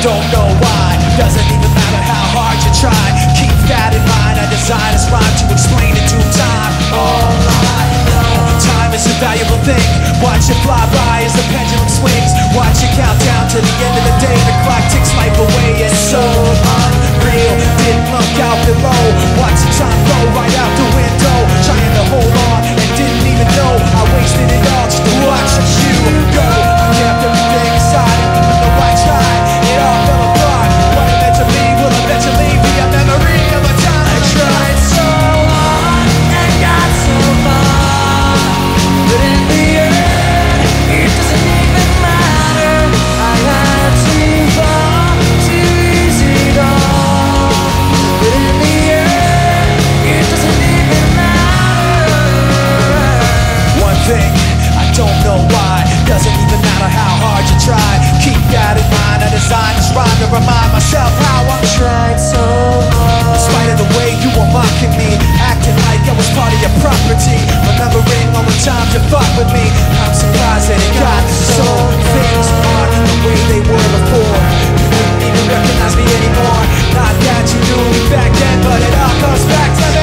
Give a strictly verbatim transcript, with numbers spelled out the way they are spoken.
don't know why. Doesn't even matter how hard you try. Keep that in mind. I designed this rhyme to explain in due time. All I know, time is a valuable thing. Watch it fly by as the pendulum swings. Watch it count down to the end of the day. The clock ticks life away. It's so unreal. Didn't look out below. Watch the time go right out the window. Trying to hold on and didn't even know I wasted it all just to watch you go. I kept everything inside and even though I tried, it all fell apart. What it meant to be will eventually be a memory of a time I tried so hard and got so far, but in the end, it doesn't even matter. I had too far to easy it all, but in the end, it doesn't even matter. One thing, I don't know why. Doesn't even matter how hard you try. Keep that in mind. I designed this rhyme to remind myself how I tried so hard. In spite of the way you were mocking me, acting like I was part of your property, remembering all the times you fought with me. I'm surprised that it got so. Things aren't the way they were before. You wouldn't even recognize me anymore. Not that you knew me back then, but it all comes back to me.